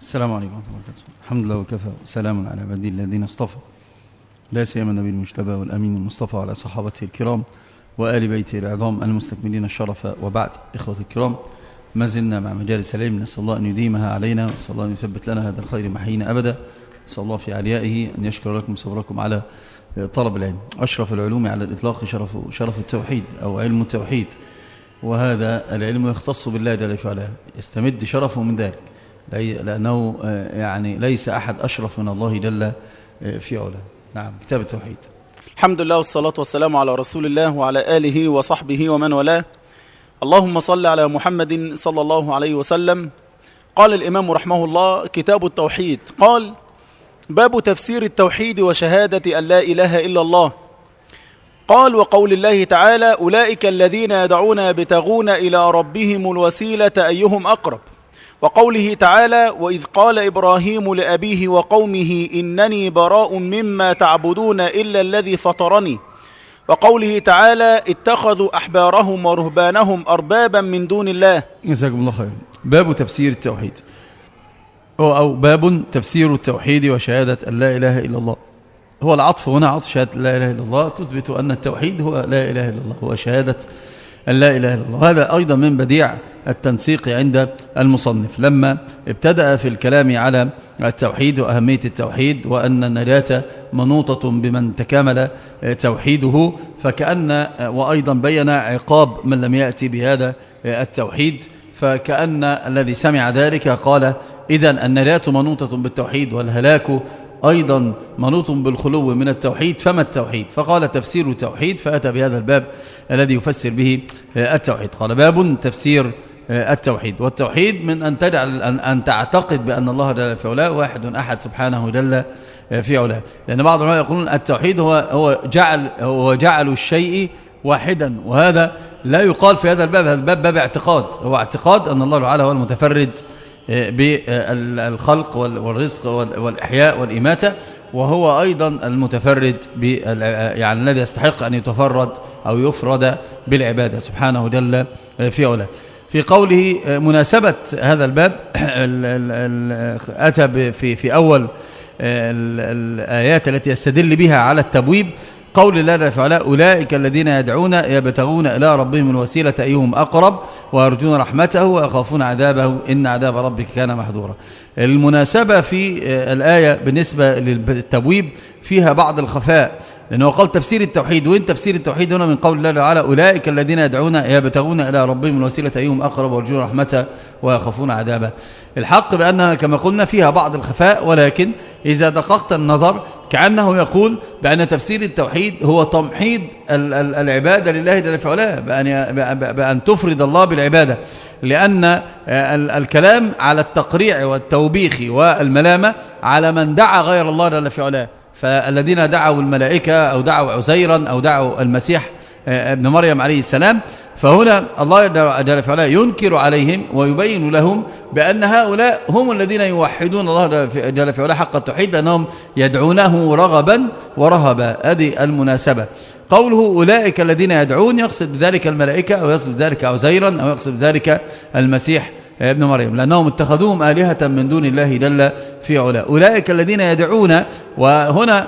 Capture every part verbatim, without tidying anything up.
السلام عليكم ورحمة الله وبركاته. الحمد لله وكفى، سلام على عباده الذين اصطفى، لا سيما النبي المجتبى والأمين المصطفى وعلى صحابته الكرام وآل بيته العظام المستكملين الشرف. وبعد، إخوة الكرام، ما زلنا مع مجالس العلم، نسأل الله أن يديمها علينا، ونسأل الله أن يثبت لنا هذا الخير محينا أبدا. نسأل الله في عليائه أن يشكر لكم صبركم على طلب العلم. أشرف العلوم على الإطلاق شرف, شرف التوحيد أو علم التوحيد، وهذا العلم يختص بالله جل وعلا، يستمد شرفه من ذلك، لأنه يعني ليس أحد أشرف من الله جل في علاه. نعم، كتاب التوحيد. الحمد لله والصلاة والسلام على رسول الله وعلى آله وصحبه ومن والاه. اللهم صل على محمد صلى الله عليه وسلم. قال الإمام رحمه الله: كتاب التوحيد. قال: باب تفسير التوحيد وشهادة أن لا إله إلا الله. قال: وقول الله تعالى: أولئك الذين يدعون يبتغون إلى ربهم الوسيلة أيهم أقرب. وقوله تعالى: وإذ قال إبراهيم لأبيه وقومه إنني براء مما تعبدون إلا الذي فطرني. وقوله تعالى: اتخذوا أحبارهم ورهبانهم أربابا من دون الله. جزاكم الله خير. باب تفسير التوحيد، أو باب تفسير التوحيد وشهادة أن لا إله إلا الله. هو العطف هنا عطف شهادة لا إله إلا الله، تثبت أن التوحيد هو لا إله إلا الله، هو شهادة أن لا إله إلا الله. هذا أيضا من بديع التنسيق عند المصنف لما ابتدأ في الكلام على التوحيد وأهمية التوحيد، وأن النجاة منوطة بمن تكامل توحيده، فكأن وأيضا بين عقاب من لم يأتي بهذا التوحيد، فكأن الذي سمع ذلك قال: إذن النجاة منوطة بالتوحيد والهلاك أيضا منوط بالخلو من التوحيد، فما التوحيد؟ فقال: تفسير التوحيد، فأتى بهذا الباب الذي يفسر به التوحيد. قال: باب تفسير التوحيد. والتوحيد من أن تجعل أن تعتقد بأن الله جل في علاه واحد أحد سبحانه جل في علاه، لأن بعض العلماء يقولون التوحيد هو هو جعل هو جعل الشيء واحدا، وهذا لا يقال في هذا الباب. هذا الباب باب اعتقاد، هو اعتقاد أن الله تعالى هو المتفرد بالخلق والرزق والإحياء والإماتة، وهو أيضا المتفرد يعني الذي يستحق أن يتفرد أو يفرد بالعبادة سبحانه جل في علاه. في قوله مناسبة هذا الباب أتى في في أول الآيات التي يستدل بها على التبويب، قول الله جل وعلا: أولئك الذين يدعون يبتغون إلى ربهم الوسيلة أيهم أقرب ويرجون رحمته ويخافون عذابه إن عذاب ربك كان محذورا. المناسبة في الآية بالنسبة للتبويب فيها بعض الخفاء، لأنه قال تفسير التوحيد، وين تفسير التوحيد هنا من قول الله تعالى: أولئك الذين يدعون يبتغون إلى ربهم الوسيلة أيهم أقرب ويرجون رحمته ويخافون عذابه. الحق بأنها كما قلنا فيها بعض الخفاء، ولكن إذا دققت النظر كأنه يقول بأن تفسير التوحيد هو تمحيض العبادة لله جل في علاه، بأن تفرد الله بالعبادة، لأن الكلام على التقريع والتوبيخ والملامة على من دعا غير الله جل في علاه. فالذين دعوا الملائكة أو دعوا عزيرا أو دعوا المسيح ابن مريم عليه السلام، فهنا الله جل في علاه ينكر عليهم ويبين لهم بأن هؤلاء هم الذين يوحدون الله جل في علاه حق التوحيد، لأنهم يدعونه رغبا ورهبا. هذه المناسبة. قوله أولئك الذين يدعون يقصد بذلك الملائكة، أو يقصد بذلك عزيرا، أو يقصد بذلك المسيح ابن مريم، لأنهم اتخذوهم آلهة من دون الله جل في علاه. أولئك الذين يدعون، وهنا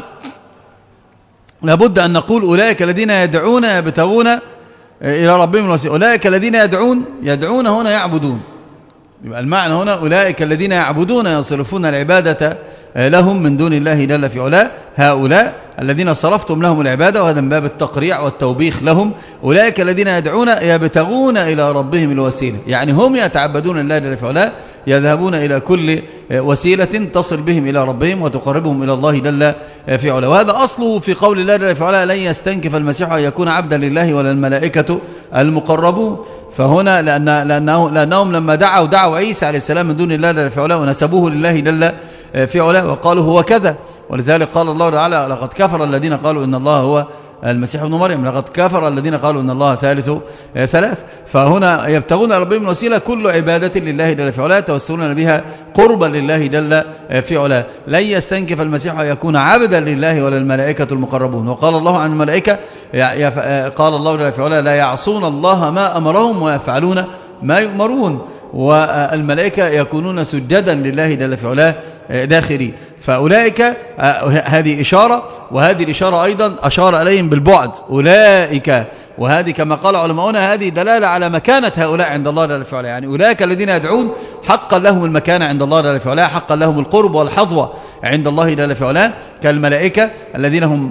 لابد أن نقول أولئك الذين يدعون يبتغون إلى ربهم الوسيلة. أولئك الذين يدعون، يدعون هنا يعبدون، يبقى المعنى هنا أولئك الذين يعبدون يصرفون العبادة لهم من دون الله جل في علاه، هؤلاء الذين صرفتم لهم العبادة، وهذا من باب التقريع والتوبيخ لهم. أولئك الذين يدعون يبتغون إلى ربهم الوسيلة، يعني هم يتعبدون الله جل في علاه، يذهبون إلى كل وسيلة تصل بهم إلى ربهم وتقربهم إلى الله جل في علاه. وهذا أصله في قول الله جل في علاه: لن يستنكف المسيح أن يكون عبدا لله ولا الملائكة المقربون. فهنا لأن لأنه لأنهم لما دعوا دعوا عيسى عليه السلام من دون الله جل في علاه ونسبوه لله جل في علاه وقالوا هو كذا، ولذلك قال الله تعالى: لقد كفر الذين قالوا إن الله هو المسيح ابن مريم، لقد كفر الذين قالوا إن الله ثالث ثلاث. فهنا يبتغون ربهم الوسيلة كل عبادة لله جل في علاه، توسلون بها قربا لله جل في علاه. لن يستنكف المسيح أن يكون عبدا لله ولا الملائكة المقربون. وقال الله عن الملائكة، قال الله جل في علاه: لا يعصون الله ما أمرهم ويفعلون ما يؤمرون. والملائكة يكونون سجدا لله جل في علاه داخرين. فأولئك هذه إشارة، وهذه الإشارة أيضا أشار إليهم بالبعد أولئك، وهذه كما قال علماؤنا هذه دلالة على مكانة هؤلاء عند الله جل في علاه. يعني أولئك الذين يدعون حقا لهم المكانة عند الله جل في علاه، حقا لهم القرب والحظوة عند الله جل في علاه، كالملائكة الذين هم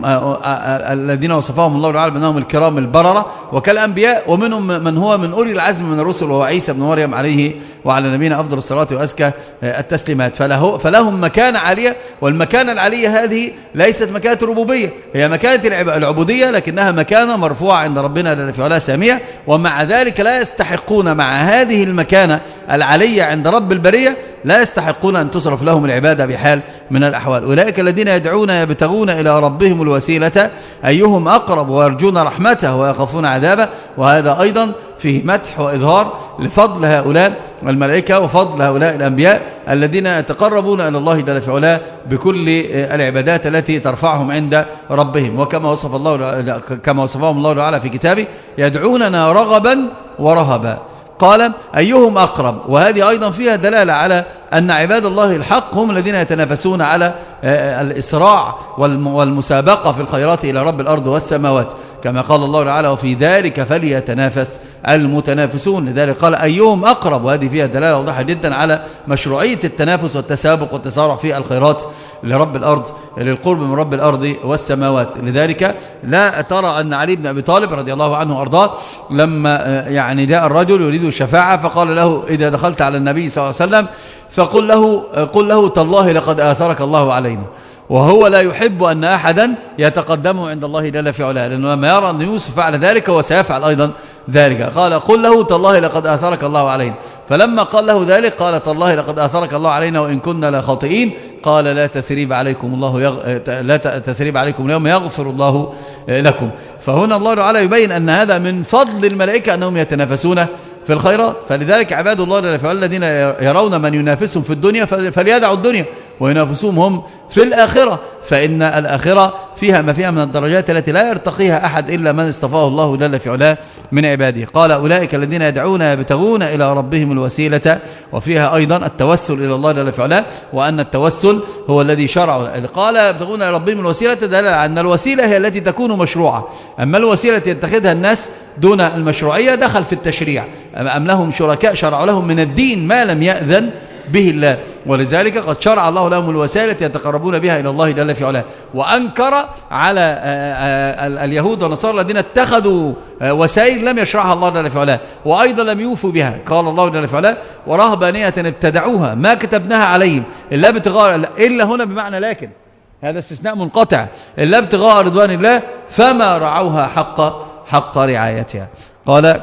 الذين وصفهم الله تعالى بأنهم الكرام البررة، وكالأنبياء، ومنهم من هو من أولي العزم من الرسل وهو عيسى بن مريم عليه وعلى نبينا أفضل الصلاة وأزكى التسليمات. فله فلهم مكانة عالية، والمكانة العالية هذه ليست مكانة الربوبية، هي مكانة العبودية، لكنها مكانة مرفوعة عند ربنا جل في علاه سامية. ومع ذلك لا يستحقون مع هذه المكانة العالية عند رب البرية لا يستحقون أن تصرف لهم العبادة بحال من الأحوال. أولئك الذين يدعون يبتغون إلى ربهم الوسيلة أيهم أقرب ويرجون رحمته ويخافون عذابه. وهذا أيضا فيه مدح وإظهار لفضل هؤلاء الملائكة وفضل هؤلاء الأنبياء الذين يتقربون إلى الله جل في علاه بكل العبادات التي ترفعهم عند ربهم. وكما وصف الله كما وصفهم الله تعالى في كتابه يدعوننا رغبا ورهبا. قال أيهم أقرب، وهذه أيضا فيها دلالة على أن عباد الله الحق هم الذين يتنافسون على الإسراع والمسابقة في الخيرات إلى رب الأرض والسماوات، كما قال الله تعالى وفي ذلك فليتنافس المتنافسون. لذلك قال أيهم أقرب، وهذه فيها دلالة واضحة جدا على مشروعية التنافس والتسابق والتسارع في الخيرات لرب الأرض، للقرب من رب الأرض والسماوات. لذلك لا ترى أن علي بن أبي طالب رضي الله عنه وأرضاه لما يعني جاء الرجل يريد الشفاعة فقال له إذا دخلت على النبي صلى الله عليه وسلم فقل له قل له تالله لقد آثرك الله علينا، وهو لا يحب أن أحدا يتقدمه عند الله جل في علاه، لأنه لما يرى أن يوسف فعل ذلك وسيفعل أيضا ذلك. قال قل له تالله لقد آثرك الله علينا، فلما قال له ذلك قال تالله لقد آثرك الله علينا وإن كنا لخاطئين. قال لا تثريب عليكم الله يغ... لا تثريب عليكم اليوم يغفر الله لكم. فهنا الله تعالى يبين أن هذا من فضل الملائكة أنهم يتنافسون في الخيرات. فلذلك عباد الله الذين يرون من ينافسهم في الدنيا فليدعوا الدنيا وينافسوهم هم في الآخرة، فإن الآخرة فيها ما فيها من الدرجات التي لا يرتقيها أحد إلا من اصطفاه الله جل في علاه من عباده. قال أولئك الذين يدعون يبتغون إلى ربهم الوسيلة، وفيها أيضا التوسل إلى الله جل في علاه، وأن التوسل هو الذي شرع. قال يبتغون إلى ربهم الوسيلة دلالة على أن الوسيلة هي التي تكون مشروعة، أما الوسيلة يتخذها الناس دون المشروعية دخل في التشريع، أم لهم شركاء شرعوا لهم من الدين ما لم يأذن به الله، ولذلك قد شرع الله لهم الوسائل يتقربون بها إلى الله جل في علاه. وأنكر على اليهود والنصارى الذين اتخذوا وسائل لم يشرعها الله جل في علاه وأيضا لم يوفوا بها. قال الله جل في علاه ورهبانية ابتدعوها ما كتبناها عليهم إلا ابتغاء، إلا هنا بمعنى لكن، هذا استثناء منقطع، إلا ابتغاء رضوان الله فما رعوها حق حق رعايتها. قال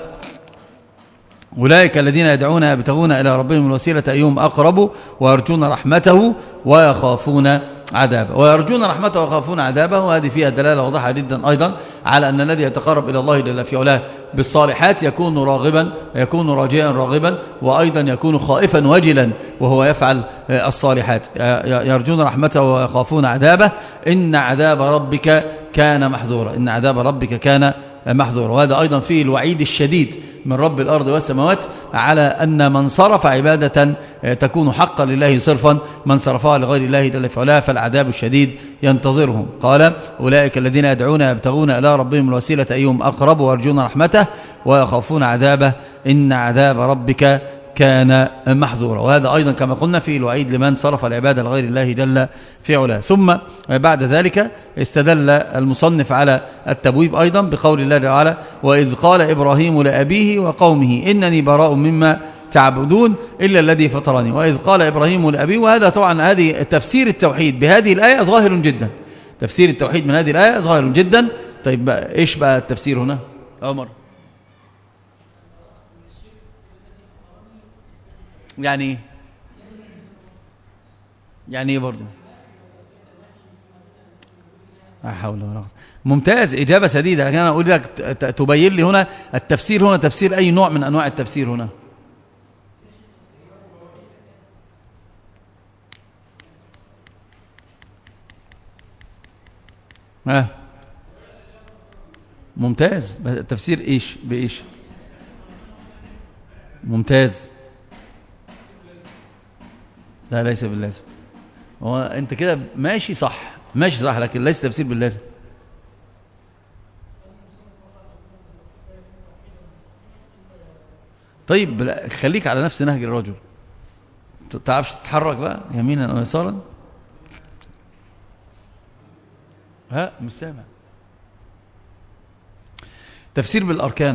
أولئك الذين يدعون يبتغون إلى ربهم الوسيلة أيهم أقرب ويرجون رحمته ويخافون عذابه. ويرجون رحمته ويخافون عذابه، وهذه فيها دلالة واضحة جدا أيضا على أن الذي يتقرب إلى الله جل في علاه بالصالحات يكون راغبا يكون راجيا راغبا، وأيضا يكون خائفا وجلا وهو يفعل الصالحات. يرجون رحمته ويخافون عذابه إن عذاب ربك كان محذورا، إن عذاب ربك كان محذورا. وهذا أيضا فيه الوعيد الشديد من رب الأرض والسماوات على أن من صرف عبادة تكون حقا لله صرفا، من صرفها لغير الله جل في علاه فالعذاب الشديد ينتظرهم. قال أولئك الذين يدعون يبتغون إلى ربهم الوسيلة أيهم أقرب ويرجون رحمته ويخافون عذابه إن عذاب ربك كان محذورا. وهذا أيضا كما قلنا في الوعيد لمن صرف العبادة لغير الله جل في علاه. ثم بعد ذلك استدل المصنف على التبويب أيضا بقول الله تعالى وإذ قال إبراهيم لأبيه وقومه إنني براء مما تعبدون إلا الذي فطرني. وإذ قال إبراهيم لأبيه، وهذا طبعا هذه تفسير التوحيد بهذه الآية ظاهر جدا، تفسير التوحيد من هذه الآية ظاهر جدا. طيب بقى إيش بقى التفسير هنا عمر؟ يعني يعني ايه برضه؟ لا حول ولا قوة. ممتاز، إجابة سديدة. لكن أنا أقول لك تبين لي هنا التفسير، هنا تفسير أي نوع من أنواع التفسير هنا؟ ها ممتاز. التفسير إيش بإيش؟ ممتاز لا ليس باللازم. هو انت كده ماشي صح، ماشي صح، لكن ليس تفسير باللازم. طيب خليك على نفس نهج الرجل، تعرفش تتحرك بقى يمينا او يسارا؟ ها مش سامع. تفسير بالاركان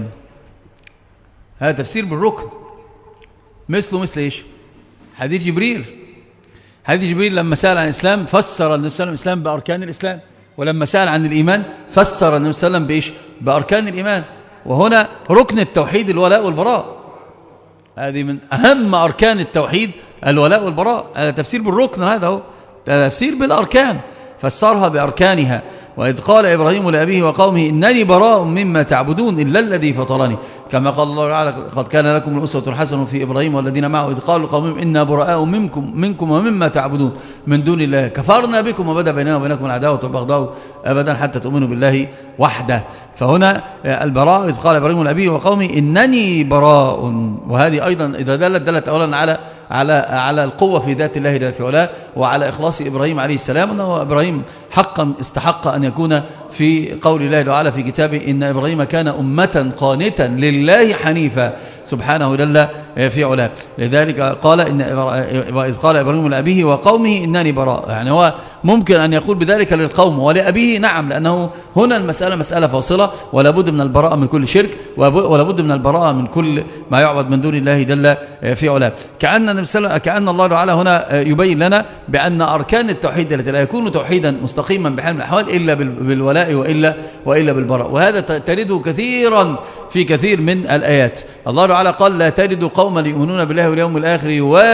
هذا تفسير بالركن، مثله مثل ايش؟ حديث جبريل. حديث جبريل لما سأل عن الإسلام فسر النبي صلى الله عليه وسلم الإسلام بأركان الإسلام، ولما سأل عن الإيمان فسر النبي صلى الله عليه وسلم بإيش؟ بأركان الإيمان. وهنا ركن التوحيد الولاء والبراء، هذه من أهم أركان التوحيد الولاء والبراء. هذا تفسير بالركن، هذا هو تفسير بالأركان، فسرها بأركانها. وإذ قال إبراهيم لأبيه وقومه إنني براء مما تعبدون إلا الذي فطرني، كما قال الله تعالى قد كان لكم الأسوة الحسنة في إبراهيم والذين معه إذ قالوا لقومهم إنا براء منكم منكم ومما تعبدون من دون الله كفرنا بكم وبدأ بيننا وبينكم العداوة والبغضاء أبدا حتى تؤمنوا بالله وحده. فهنا البراء إذ قال إبراهيم لأبيه وقومه إنني براء، وهذه أيضا إذا دلت دلت أولا على على على القوة في ذات الله جل في علاه، وعلى إخلاص إبراهيم عليه السلام، أنه إبراهيم حقا استحق أن يكون في قول الله تعالى في كتابه إن إبراهيم كان أمة قانتا لله حنيفا سبحانه جل في علاه. لذلك قال إن إذ قال إبراهيم لأبيه وقومه إنني براء، يعني هو ممكن أن يقول بذلك للقوم ولأبيه، نعم، لأنه هنا المسألة مسألة فاصلة، ولا بد من البراءة من كل شرك، ولا بد من البراءة من كل ما يعبد من دون الله جل في علاه. كأن كأن الله تعالى هنا يبين لنا بأن أركان التوحيد التي لا يكون توحيدا مستقيما بحال من الأحوال إلا بالولاء وإلا وإلا بالبراء، وهذا ترده كثيرا في كثير من الآيات. الله تعالى قال لا تجد قوما يؤمنون بالله واليوم الآخر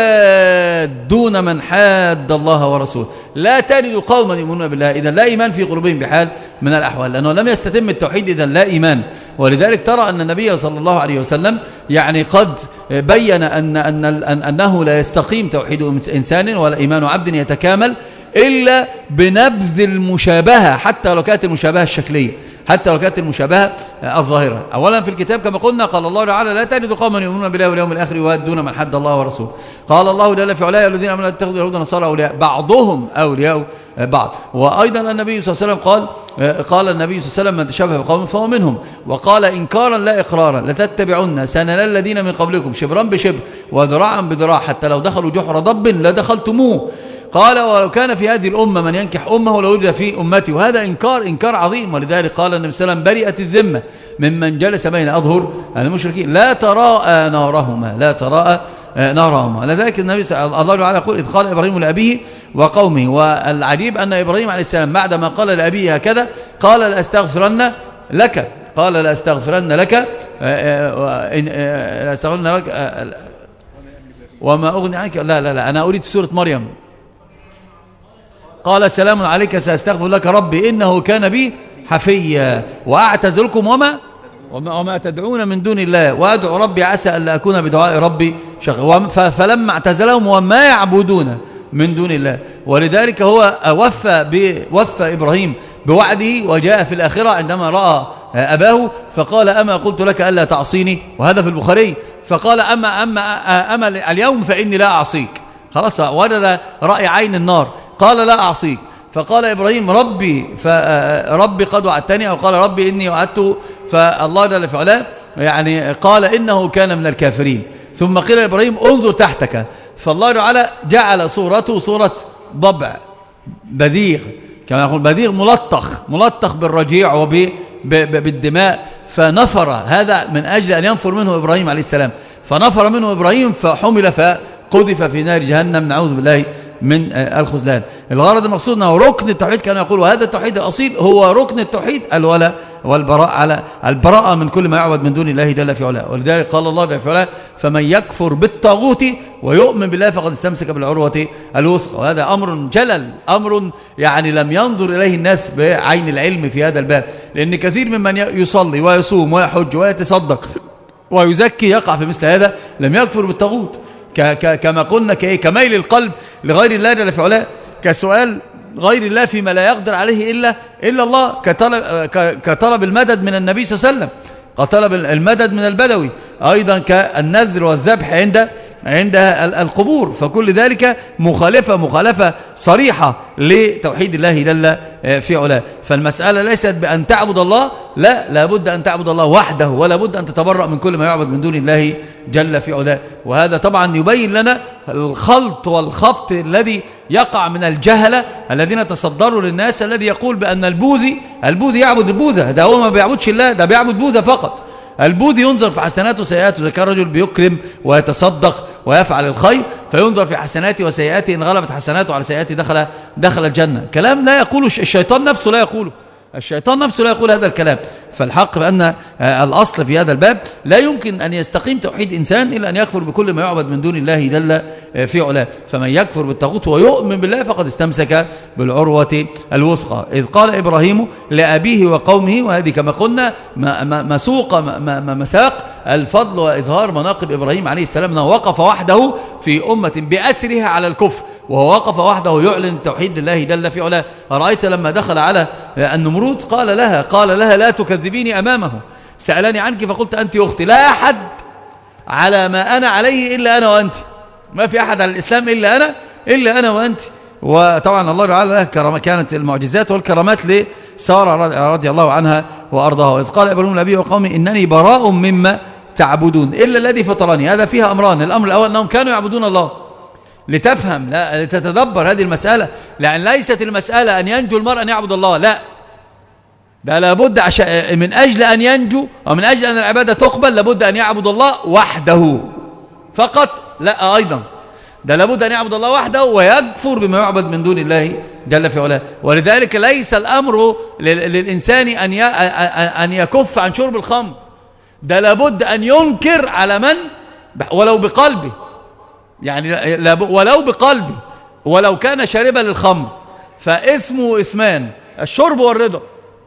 يوادون من حاد الله ورسوله. لا تجد قوما يؤمنون بالله، إذا لا إيمان في قلوبهم بحال من الأحوال، لأنه لم يستتم التوحيد، إذا لا إيمان. ولذلك ترى أن النبي صلى الله عليه وسلم يعني قد بين أن أن أنه لا يستقيم توحيد إنسان ولا إيمان عبد يتكامل إلا بنبذ المشابهة، حتى لو كانت المشابهة الشكلية، حتى لو كانت المشابهة الظاهرة. أولا في الكتاب كما قلنا قال الله تعالى لا تجد قوما يؤمنون بالله واليوم الآخر يوادون من حد الله ورسوله. قال الله جل في علاه الذين آمنوا لا تتخذوا اليهود والنصارى أولياء بعضهم أولياء بعض. وأيضا النبي صلى الله عليه وسلم قال قال النبي صلى الله عليه وسلم من تشبه بقوم فهو منهم. وقال إنكارا لا إقرارا لتتبعن سنن الذين من قبلكم شبرا بشبر وذراعا بذراع حتى لو دخلوا جحر ضب لدخلتموه. قال ولو كان في هذه الأمة من ينكح أمه لوجد في أمتي. وهذا إنكار إنكار عظيم. ولذلك قال النبي صلى الله عليه وسلم برئت الذمة ممن جلس بين أظهر المشركين لا تراءى نارهما لا تراءى نارهما. لذلك النبي صلى الله عليه وسلم يقول إذ قال إبراهيم لأبيه وقومه. والعجيب أن إبراهيم عليه السلام بعدما قال لأبيه هكذا قال لأستغفرن لك قال لأستغفرن لك لأستغفرن لك وما أغني عنك. لا لا لا أنا أريد في سورة مريم. قال سلام عليك سأستغفر لك ربي إنه كان بي حفيا وأعتزلكم وما وما, وما تدعون من دون الله وأدعو ربي عسى ألا أكون بدعاء ربي شقيا. فلما اعتزلهم وما يعبدون من دون الله. ولذلك هو وفى وفى إبراهيم بوعده وجاء في الآخرة عندما رأى أباه فقال أما قلت لك ألا تعصيني. وهذا في البخاري. فقال أما, أما, أما اليوم فإني لا أعصيك. خلاص وجد رأي عين النار قال لا أعصيك. فقال إبراهيم ربي فربي قد وعدتني أو قال ربي إني وعدته. فالله جل في علاه يعني قال إنه كان من الكافرين. ثم قيل إبراهيم انظر تحتك. فالله تعالى جعل صورته صورة ضبع بذيغ كما يقول بذيغ ملطخ ملطخ بالرجيع وبالدماء. فنفر هذا من أجل أن ينفر منه إبراهيم عليه السلام. فنفر منه إبراهيم فحمل فقذف في نار جهنم نعوذ بالله من الخذلان. الغرض المقصود أنه ركن التوحيد كان يقول وهذا التوحيد الأصيل هو ركن التوحيد الولاء والبراء على البراءة من كل ما يعبد من دون الله جل في علاه. ولذلك قال الله جل في علاه فمن يكفر بالطاغوت ويؤمن بالله فقد استمسك بالعروة الوثقى. وهذا أمر جلل أمر يعني لم ينظر إليه الناس بعين العلم في هذا الباب. لأن كثير ممن يصلي ويصوم ويحج ويتصدق ويزكي يقع في مثل هذا لم يكفر بالطاغوت كما قلنا كميل القلب لغير الله جل في علاه كسؤال غير الله فيما لا يقدر عليه إلا إلا الله كطلب, كطلب المدد من النبي صلى الله عليه وسلم كطلب المدد من البدوي أيضا كالنذر والذبح عند عندها القبور. فكل ذلك مخالفة مخالفة صريحة لتوحيد الله جل في علاه. فالمسألة ليست بأن تعبد الله، لا، لابد أن تعبد الله وحده، ولا بد أن تتبرأ من كل ما يعبد من دون الله جل في علاه. وهذا طبعا يبين لنا الخلط والخبط الذي يقع من الجهلة الذين تصدروا للناس، الذي يقول بأن البوذي البوذي يعبد البوذا، ده هو ما بيعبدش الله، ده بيعبد بوذا فقط. البوذي ينظر في حسناته وسيئاته، إذا كان رجل بيكرم ويتصدق ويفعل الخير فينظر في حسناته وسيئاته، إن غلبت حسناته على سيئاته دخل دخل الجنة. كلام لا يقوله الشيطان نفسه، لا يقوله الشيطان نفسه لا يقول هذا الكلام. فالحق بأن الأصل في هذا الباب لا يمكن أن يستقيم توحيد إنسان إلا أن يكفر بكل ما يعبد من دون الله جل في علاه. فمن يكفر بالطاغوت ويؤمن بالله فقد استمسك بالعروة الوثقى. إذ قال إبراهيم لأبيه وقومه، وهذه كما قلنا مسوق مساق الفضل وإظهار مناقب إبراهيم عليه السلام، أنه وقف وحده في أمة بأسرها على الكفر، وهو وقف وحده يعلن توحيد الله جل في علاه. أرأيت لما دخل على النمرود قال لها قال لها لا تكذبيني أمامه، سألني عنك فقلت أنت أختي، لا أحد على ما أنا عليه إلا أنا وأنت، ما في أحد على الإسلام إلا أنا إلا أنا وأنت. وطبعا الله تعالى له كرامة، كانت المعجزات والكرامات لسارة رضي الله عنها وأرضاها. وإذ قال إبراهيم لأبيه وقومه إنني براء مما تعبدون إلا الذي فطرني. هذا فيها أمران، الأمر الأول أنهم كانوا يعبدون الله، لتفهم لا لتتدبر هذه المسألة، لأن ليست المسألة أن ينجو المرء أن يعبد الله، لا، ده لابد عشان من أجل أن ينجو ومن أجل أن العبادة تقبل لابد أن يعبد الله وحده فقط، لا أيضا ده لابد أن يعبد الله وحده ويكفر بما يعبد من دون الله جل في علاه. ولذلك ليس الأمر للإنسان أن أن يكف عن شرب الخمر، ده لابد أن ينكر على من ولو بقلبه، يعني ولو بقلبه، ولو كان شاربا للخمر فاسمه اسمان، الشرب والرضا،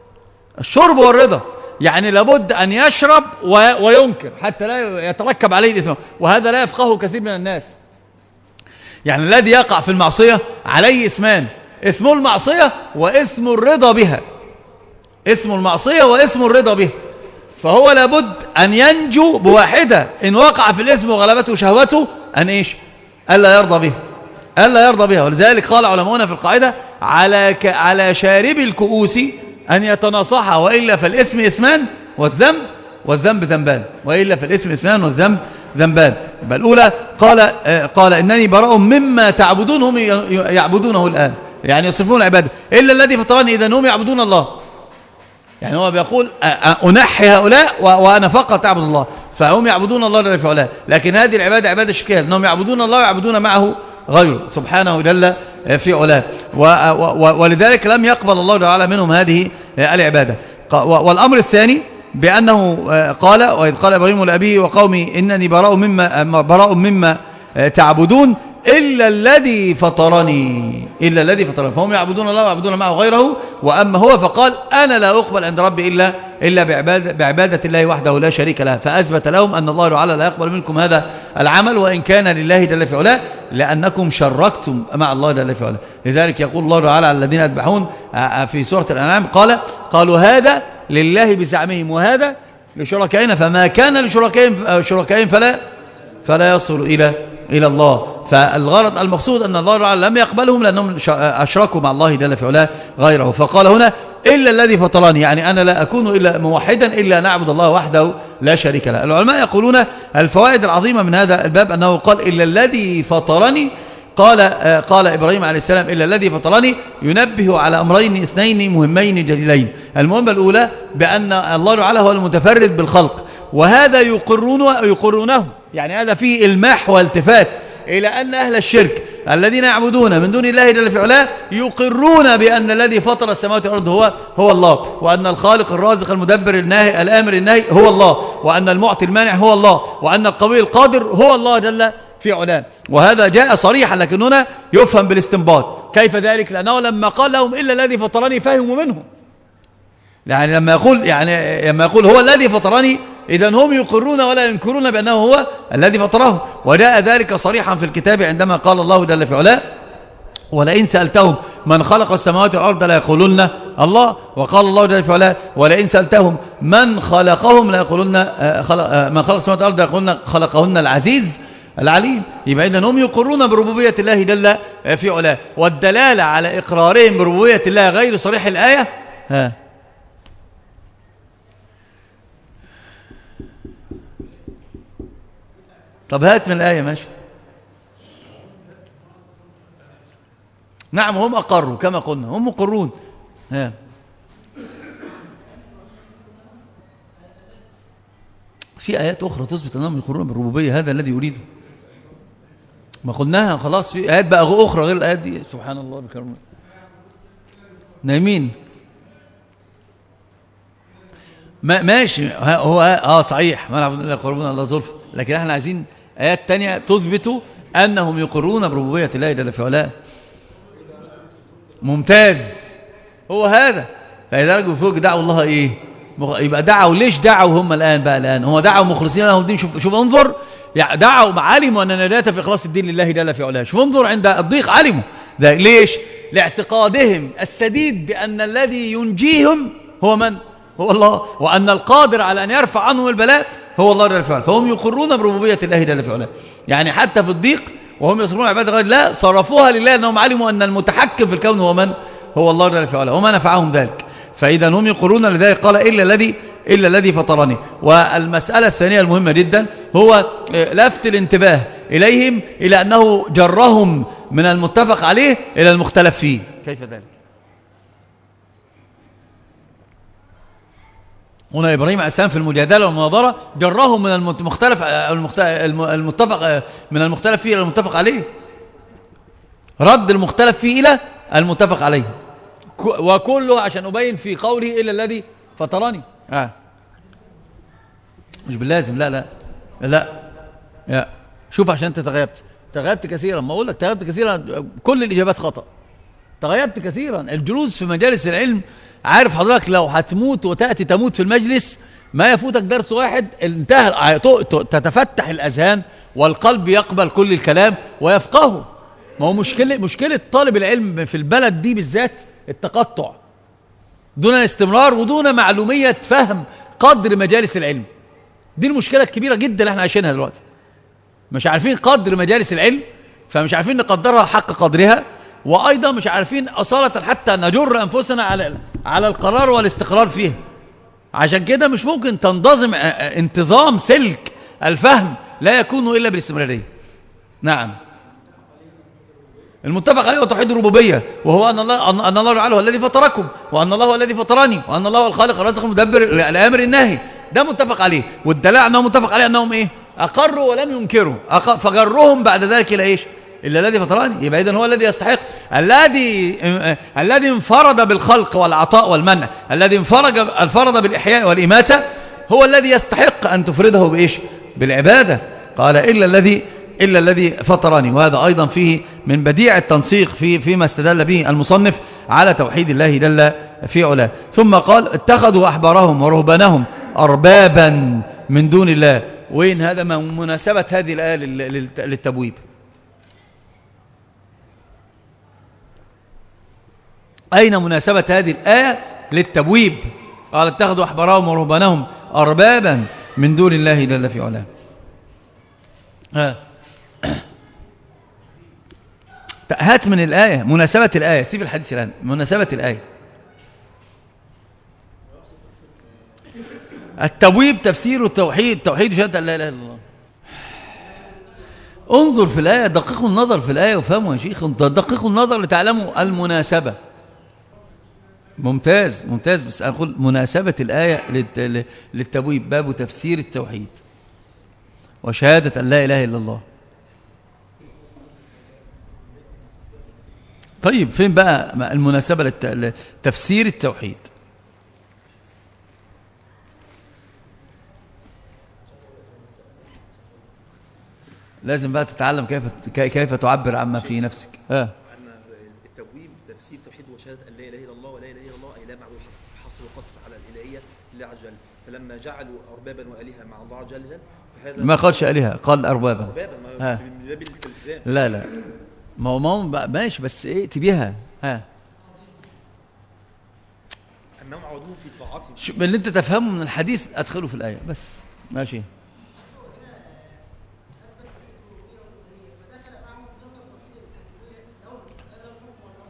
الشرب والرضا، يعني لابد أن يشرب وينكر حتى لا يتركب عليه الإثم. وهذا لا يفقهه كثير من الناس. يعني الذي يقع في المعصية عليه اسمان، اسم المعصية واسم الرضا بها، اسم المعصية واسم الرضا بها. فهو لابد أن ينجو بواحدة، إن وقع في الاسم وغلبته شهوته أن إيش؟ ألا يرضى بها، ألا يرضى بها. ولذلك قال علماؤنا في القاعدة على ك... على شارب الكؤوس أن يتناصحها، وإلا فالإثم إثمان والذنب والذنب ذنبان، وإلا فالإثم إثمان والذنب ذنبان. بل الأولى قال قال إنني براء مما تعبدون، هم يعبدونه الآن، يعني يصرفون العبادة إلا الذي فطرني، إذن هم يعبدون الله. يعني هو بيقول أنحي هؤلاء وأنا فقط أعبد الله، فهم يعبدون الله جل في علاه، لكن هذه العبادة عبادة شركية، أنهم يعبدون الله ويعبدون معه غيره سبحانه جل في علاه. ولذلك لم يقبل الله تعالى منهم هذه العبادة. والأمر الثاني بأنه قال وإذ قال إبراهيم لأبيه وقومه إنني براء مما براء مما تعبدون إلا الذي فطرني، إلا الذي فطرني. فهم يعبدون الله ويعبدون معه غيره، وأما هو فقال أنا لا أقبل عند ربي إلا إلا بعبادة, بعبادة الله وحده لا شريك له. فأثبت لهم أن الله تعالى لا يقبل منكم هذا العمل وإن كان لله جل في علاه، لأنكم شركتم مع الله جل في علاه. لذلك يقول الله تعالى على الذين يذبحون في سورة الأنعام قال قالوا هذا لله بزعمهم وهذا لشركائنا، فما كان لشركائهم شركائهم فلا فلا يصل إلى إلى الله. فالغرض المقصود أن الله تعالى لم يقبلهم لأنهم أشركوا مع الله جل في علاه غيره. فقال هنا إلا الذي فطرني، يعني أنا لا أكون إلا موحدا إلا نعبد الله وحده لا شريك له. العلماء يقولون الفوائد العظيمة من هذا الباب أنه قال إلا الذي فطرني، قال قال إبراهيم عليه السلام إلا الذي فطرني، ينبه على أمرين اثنين مهمين جليلين. المهمة الأولى بأن الله تعالى هو المتفرد بالخلق، وهذا يقرونه يقرونه يعني هذا فيه إلماح والتفات إلى أن أهل الشرك الذين يعبدون من دون الله جل في علاه يقرون بأن الذي فطر السماوات والأرض هو هو الله، وأن الخالق الرازق المدبر الناهي الآمر النهي هو الله، وأن المعطي المانع هو الله، وأن القوي القادر هو الله جل في علاه. وهذا جاء صريحا، لكن هنا يفهم بالاستنباط. كيف ذلك؟ لأنه لما قال لهم إلا الذي فطرني فهموا منه، يعني لما يقول يعني لما يقول هو الذي فطرني، إذن هم يقرون ولا ينكرون بأنه هو الذي فطره. وجاء ذلك صريحا في الكتاب عندما قال الله جل في علاه ولئن سألتهم من خلق السماوات والأرض لا يقولون الله، وقال الله جل في علاه ولئن سألتهم من خلقهم لا يقولون من خلق السماوات والأرض لا يقولون خلقهن العزيز العليم. يبقى إذن هم يقرون بربوبية الله جل في علاه، والدلالة على إقرارهم بربوبية الله غير صريح الآية. ها طب هات من الآية ماشي. نعم هم أقروا كما قلنا، هم مقرون. ها في آيات أخرى تثبت أنهم يقرون بالربوبية، هذا الذي يريده. ما قلناها خلاص، في آيات بقى أخرى غير الآيات دي. سبحان الله بكرمه. نايمين ما ماشي هو اه صحيح، ما نعبد الا قربنا الله زلفى، لكن احنا عايزين آيات تانية تثبت أنهم يقرون بربوبية الله جل في علاه. ممتاز، هو هذا. فإذا رجعوا فوق دعوا الله إيه؟ يبقى دعوا. ليش دعوا هم الآن بقى؟ الآن هو دعوا مخلصين لهم الدين. شوف شوف انظر، يعني دعوا علموا أن النجاة في إخلاص الدين لله جل في علاه. شوف انظر عند الضيق علموا ده. ليش؟ لاعتقادهم السديد بأن الذي ينجيهم هو من؟ هو الله، وأن القادر على أن يرفع عنهم البلاء هو الله جل في علاه. فهم يقرون بربوبية الله جل في علاه، يعني حتى في الضيق وهم يصرفون عبادة غير الله صرفوها لله، أنهم علموا أن المتحكم في الكون هو من؟ هو الله جل في علاه، وما نفعهم ذلك. فإذا هم يقرون، لذلك قال إلا الذي إلا الذي فطرني. والمسألة الثانية المهمة جدا هو لفت الانتباه إليهم إلى أنه جرهم من المتفق عليه إلى المختلف فيه. كيف ذلك؟ هنا إبراهيم عليه السلام في المجادلة والمناظرة جرهم من المختلف المتفق من المختلف فيه إلى المتفق عليه، رد المختلف فيه إلى المتفق عليه، وكله عشان أبين في قوله إلا الذي فطرني. آه. مش باللازم، لا لا لا لا. شوف عشان أنت تغيبت تغيبت كثيرا، ما أقول لك تغيبت كثيرا، كل الإجابات خطأ. تغيبت كثيرا. الجلوس في مجالس العلم، عارف حضرتك لو هتموت وتأتي تموت في المجلس ما يفوتك درس واحد انتهى، تتفتح الأذهان والقلب يقبل كل الكلام ويفقهه. ما هو مشكلة مشكلة طالب العلم في البلد دي بالذات التقطع دون الاستمرار ودون معلومية فهم قدر مجالس العلم. دي المشكلة الكبيرة جدا اللي احنا عايشينها دلوقتي. مش عارفين قدر مجالس العلم، فمش عارفين نقدرها حق قدرها، وأيضا مش عارفين أصالة حتى نجر أنفسنا على على القرار والاستقرار فيها. عشان كده مش ممكن تنتظم انتظام سلك الفهم، لا يكون إلا بالاستمرارية. نعم. المتفق عليه توحيد الربوبية، وهو أن الله أن الله تعالى هو الذي فطركم، وأن الله هو الذي فطرني، وأن الله هو الخالق الرازق المدبر الأمر الناهي. ده متفق عليه، والدلالة أنهم متفق عليه أنهم إيه؟ أقروا ولم ينكروا، فجرهم بعد ذلك إلى إيش؟ إلا الذي فطرني. يبقى إذن هو الذي يستحق، الذي الذي انفرد بالخلق والعطاء والمنع، الذي انفرد انفرد بالإحياء والإماتة، هو الذي يستحق أن تفرده بإيش؟ بالعبادة. قال إلا الذي إلا الذي فطرني. وهذا أيضا فيه من بديع التنسيق في فيما استدل به المصنف على توحيد الله جل في علاه. ثم قال اتخذوا أحبارهم ورهبانهم أربابا من دون الله. وين هذا مناسبة هذه الآية للتبويب؟ أين مناسبة هذه الآية للتبويب؟ قال اتخذوا أحبارهم ورهبانهم أربابا من دون الله جل في علاه. ها هات من الآية مناسبة الآية، سيب الحديث الآن، مناسبة الآية. التبويب تفسير التوحيد، توحيد شهادة لا إله إلا الله. انظر في الآية، دققوا النظر في الآية وفهموا يا شيخ، دققوا النظر لتعلموا المناسبة. ممتاز ممتاز، بس أقول مناسبة الآية للتبويب، باب تفسير التوحيد وشهادة أن لا إله إلا الله. طيب فين بقى المناسبة لتفسير التوحيد؟ لازم بقى تتعلم كيف كيف تعبر عما في نفسك. ها التبويب تفسير التوحيد وشهادة أن لا إله إلا الله ولا إله إلا الله، أي لا معبود حصر وقصر على الإلهية لله عز وجل. فلما جعلوا أربابا وآلهة مع الله عز وجل، فهذا ما قالش آلهة، قال أربابا. أربابا من باب الالتزام. لا لا ما هو ما هو ماشي، بس ائت بها. ها أنهم عودون في طاعتهم. شو اللي أنت تفهمه من الحديث أدخله في الآية بس. ماشي.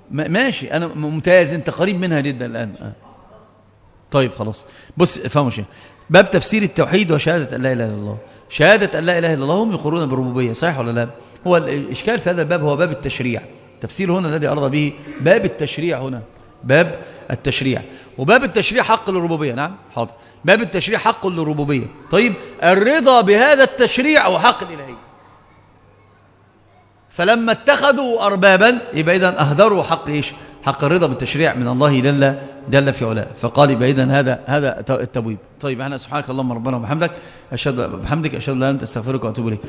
ماشي أنا ممتاز، أنت قريب منها جدا الآن. آه. طيب خلاص، بص افهموا شيء. باب تفسير التوحيد وشهادة أن لا إله إلا الله. شهادة أن لا إله إلا الله هم يقرون بالربوبية، صحيح ولا لا؟ هو الإشكال في هذا الباب هو باب التشريع. تفسير هنا الذي أرضى به باب التشريع، هنا باب التشريع. وباب التشريع حق للربوبية. نعم حاضر، باب التشريع حق للربوبية. طيب الرضا بهذا التشريع هو حق الإلهية. فلما اتخذوا أربابا يبقى إذن أهدروا حق إيش؟ حق الرضا بالتشريع من الله جل جل في علاه. فقال يبقى إذن هذا هذا التبويب. طيب احنا سبحانك اللهم ربنا وبحمدك اشهد بحمدك اشهد ان لا اله الا انت استغفرك واتوب اليك.